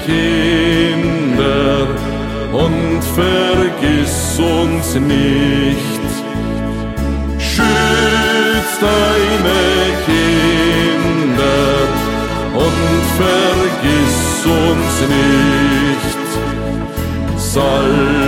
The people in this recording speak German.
Kinder, und vergiss uns nicht. Schütz deine Kinder und vergiss uns nicht.